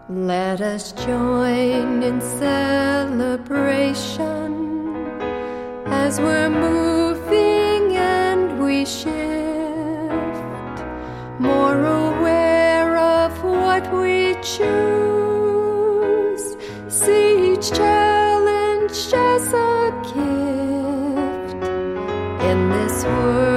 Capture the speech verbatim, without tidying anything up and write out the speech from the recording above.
Let us join in celebration as we're moving and we shift, more aware of what we choose. See each challenge as a gift in this world